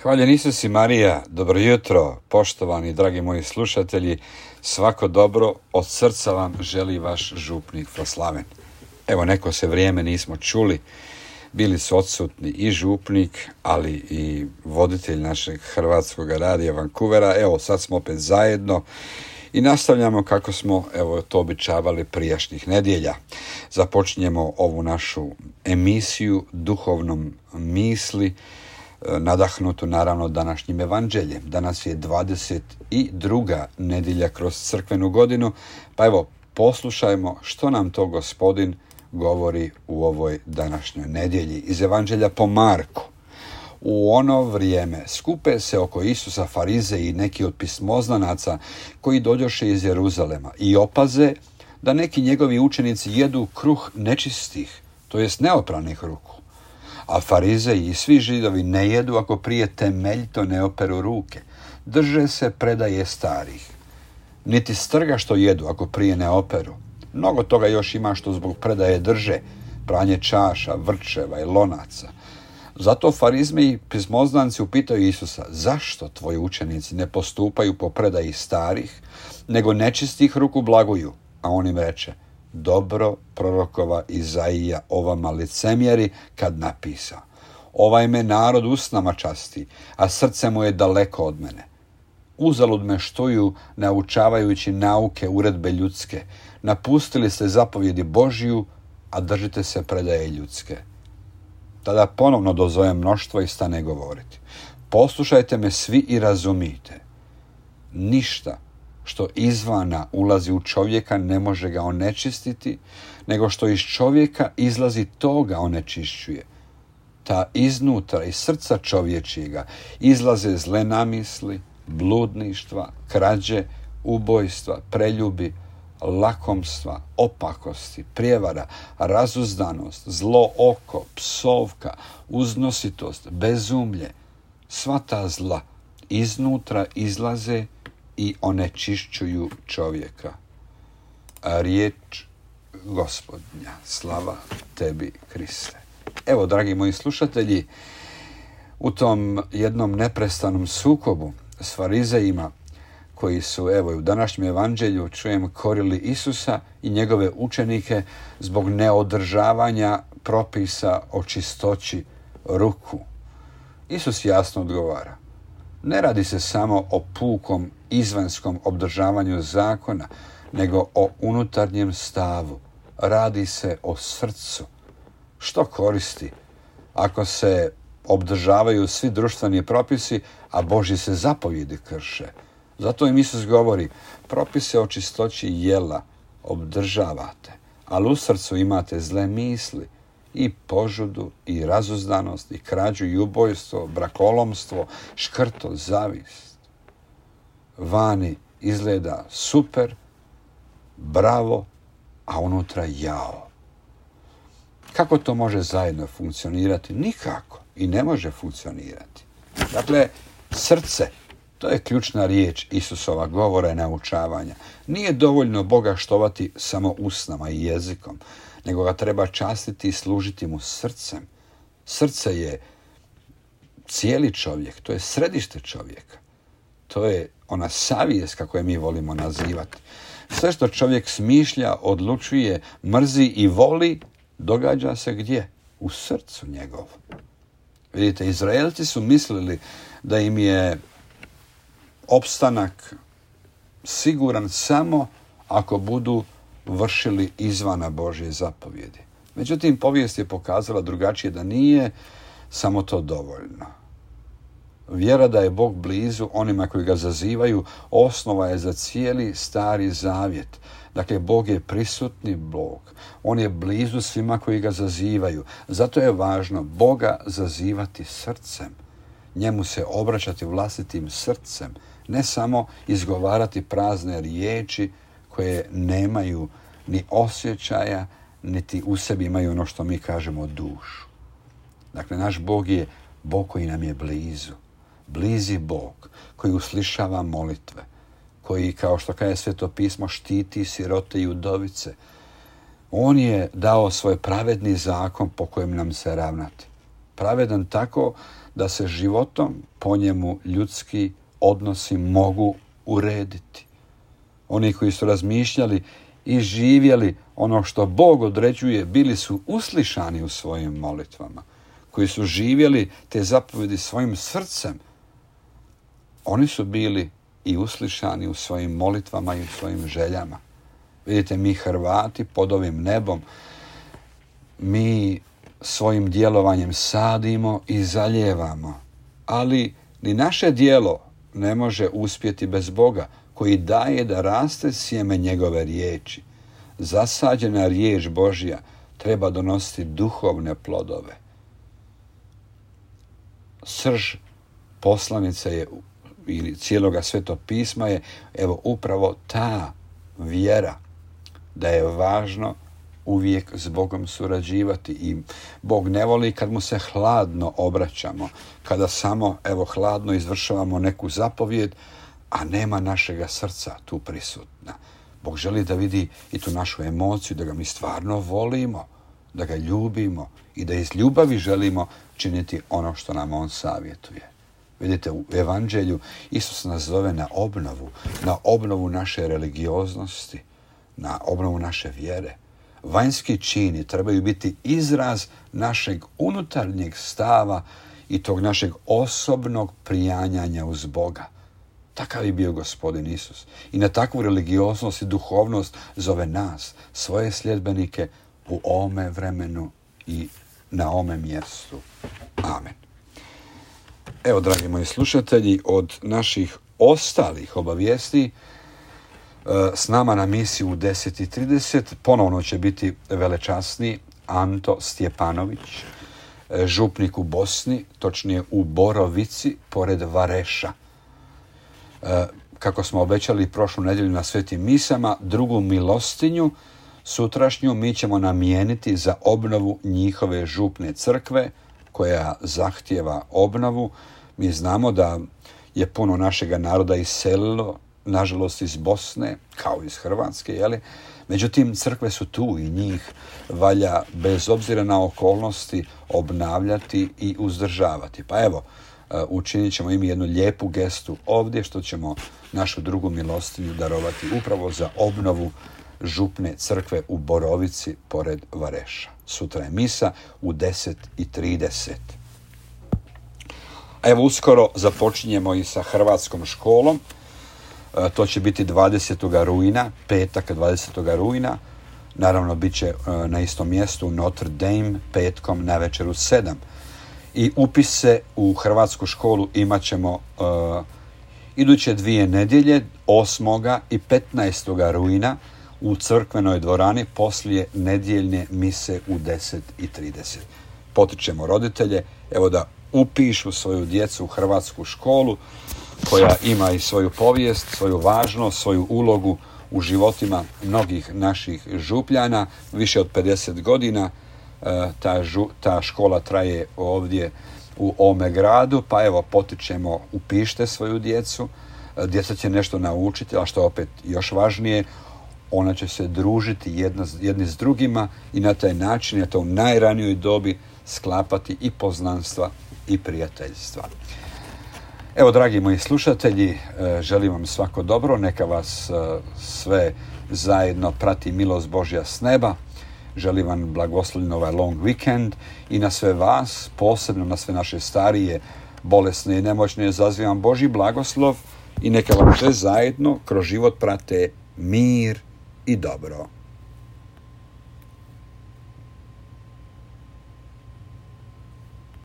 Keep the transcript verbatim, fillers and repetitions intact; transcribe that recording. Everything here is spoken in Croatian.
Hvaljen Isus i Marija, dobro jutro, poštovani dragi moji slušatelji, svako dobro od srca vam želi vaš župnik Proslaven. Evo, neko se vrijeme nismo čuli, bili su odsutni i župnik, ali i voditelj našeg hrvatskog radija Vancouvera. Evo, sad smo opet zajedno i nastavljamo kako smo evo to običavali prijašnjih nedjelja. Započinjemo ovu našu emisiju duhovnom misli, nadahnutu naravno današnjim evanđeljem. Danas je dvadeset druga nedjelja kroz crkvenu godinu, pa evo poslušajmo što nam to Gospodin govori u ovoj današnjoj nedjelji. Iz evanđelja po Marku. U ono vrijeme skupe se oko Isusa farizeji i neki od pismoznanaca koji dođoše iz Jeruzalema i opaze da neki njegovi učenici jedu kruh nečistih, to jest neopranih ruku. A farizeji i svi Židovi ne jedu ako prije temeljito ne operu ruke. Drže se predaje starih. Niti strga što jedu ako prije ne operu. Mnogo toga još ima što zbog predaje drže. Pranje čaša, vrčeva i lonaca. Zato farizmi i pismoznanci upitaju Isusa, zašto tvoji učenici ne postupaju po predaji starih, nego nečistih ruku blaguju? A on im reče, dobro prorokova Izaija o vama licemjeri kad napisa, ovaj me narod usnama časti, a srce mu je daleko od mene. Uzalud me štuju naučavajući nauke uredbe ljudske, napustili ste zapovjedi Božiju, a držite se predaje ljudske. Tada ponovno dozove mnoštvo i stane govoriti. Poslušajte me svi i razumijte. Ništa što izvana ulazi u čovjeka ne može ga onečistiti, nego što iz čovjeka izlazi to ga onečišćuje. Ta iznutra iz srca čovječijega izlaze zle namisli, bludništva, krađe, ubojstva, preljubi, lakomstva, opakosti, prijevara, razuzdanost, zlo oko, psovka, uznositost, bezumlje. Sva ta zla iznutra izlaze i onečišćuju čovjeka. A riječ Gospodnja, slava tebi, Kriste. Evo, dragi moji slušatelji, u tom jednom neprestanom sukobu s farizejima, koji su, evo i u današnjem evanđelju čujem, korili Isusa i njegove učenike zbog neodržavanja propisa o čistoći ruku. Isus jasno odgovara. Ne radi se samo o pukom izvanskom obdržavanju zakona, nego o unutarnjem stavu. Radi se o srcu. Što koristi ako se obdržavaju svi društveni propisi, a Božji se zapovjedi krše? Zato im Isus govori, propise o čistoći jela obdržavate, ali u srcu imate zle misli, i požudu, i razuzdanost, i krađu, i ubojstvo, brakolomstvo, škrto, zavist. Vani izgleda super, bravo, a unutra jao. Kako to može zajedno funkcionirati? Nikako. I ne može funkcionirati. Dakle, srce, to je ključna riječ Isusova govora i naučavanja. Nije dovoljno Boga štovati samo usnama i jezikom, nego ga treba častiti i služiti mu srcem. Srce je cijeli čovjek, to je središte čovjeka. To je ona savjest, kako je mi volimo nazivati. Sve što čovjek smišlja, odlučuje, mrzi i voli, događa se gdje? U srcu njegovom. Vidite, Izraelci su mislili da im je opstanak siguran samo ako budu vršili izvana Božje zapovjedi. Međutim, povijest je pokazala drugačije, da nije samo to dovoljno. Vjera da je Bog blizu onima koji ga zazivaju osnova je za cijeli stari zavjet. Dakle, Bog je prisutni Bog. On je blizu svima koji ga zazivaju. Zato je važno Boga zazivati srcem. Njemu se obraćati vlastitim srcem. Ne samo izgovarati prazne riječi koje nemaju ni osjećaja, niti u sebi imaju ono što mi kažemo dušu. Dakle, naš Bog je Bog koji nam je blizu. Blizi Bog koji uslišava molitve, koji, kao što kaže Sveto pismo, štiti sirote i udovice. On je dao svoj pravedni zakon po kojem nam se ravnati. Pravedan tako da se životom po njemu ljudski odnosi mogu urediti. Oni koji su razmišljali i živjeli ono što Bog određuje, bili su uslišani u svojim molitvama. Koji su živjeli te zapovjedi svojim srcem, oni su bili i uslišani u svojim molitvama i u svojim željama. Vidite, mi Hrvati pod ovim nebom, mi svojim djelovanjem sadimo i zalijevamo, ali ni naše djelo ne može uspjeti bez Boga, koji daje da raste sjeme njegove riječi. Zasađena riječ Božja treba donositi duhovne plodove. Srž poslanice je, ili cijeloga Svetog pisma je, evo upravo ta vjera, da je važno uvijek s Bogom surađivati i Bog ne voli kad mu se hladno obraćamo, kada samo evo hladno izvršavamo neku zapovjed, a nema našega srca tu prisutna. Bog želi da vidi i tu našu emociju, da ga mi stvarno volimo, da ga ljubimo i da iz ljubavi želimo činiti ono što nam on savjetuje. Vidite, u Evanđelju Isus nas zove na obnovu, na obnovu naše religioznosti, na obnovu naše vjere. Vanjski čini trebaju biti izraz našeg unutarnjeg stava i tog našeg osobnog prijanjanja uz Boga. Takav je bio Gospodin Isus. I na takvu religioznost i duhovnost zove nas, svoje sljedbenike, u ovome vremenu i na ovome mjestu. Amen. Evo, dragi moji slušatelji, od naših ostalih obavijesti, s nama na misiji u deset i trideset ponovno će biti velečasni Anto Stjepanović, župnik u Bosni, točnije u Borovici, pored Vareša. Kako smo obećali prošlu nedjelju na svetim misama, drugu milostinju sutrašnju mi ćemo namijeniti za obnovu njihove župne crkve, koja zahtijeva obnovu. Mi znamo da je puno našega naroda iselilo, nažalost iz Bosne, kao iz Hrvatske, jeli? Međutim, crkve su tu i njih valja, bez obzira na okolnosti, obnavljati i uzdržavati. Pa evo, učinit ćemo im jednu lijepu gestu ovdje, što ćemo našu drugu milostinju darovati upravo za obnovu župne crkve u Borovici pored Vareša. Sutra je misa u deset i trideset. A evo, uskoro započinjemo i sa hrvatskom školom. E, to će biti dvadesetog rujna, petak dvadesetog rujna. Naravno, bit će e, na istom mjestu u Notre Dame, petkom na večer u sedam. I upise u hrvatsku školu imat ćemo e, iduće dvije nedjelje, osmoga i petnaestoga rujna, u crkvenoj dvorani poslije nedjeljne mise u deset i trideset. Potičemo roditelje, evo, da upišu svoju djecu u hrvatsku školu, koja ima i svoju povijest, svoju važnost, svoju ulogu u životima mnogih naših župljana. Više od pedeset godina ta, žu, ta škola traje ovdje u ovome gradu, pa evo, potičemo, upišite svoju djecu. Djeca će nešto naučiti, a što opet još važnije, ona će se družiti jedna, jedni s drugima i na taj način, je to u najranijoj dobi, sklapati i poznanstva i prijateljstva. Evo, dragi moji slušatelji, želim vam svako dobro, neka vas sve zajedno prati milost Božja s neba. Želim vam blagoslovljen ovaj long weekend i na sve vas, posebno na sve naše starije, bolesne i nemoćne, zazivam Božji blagoslov i neka vam sve zajedno kroz život prate mir i dobro.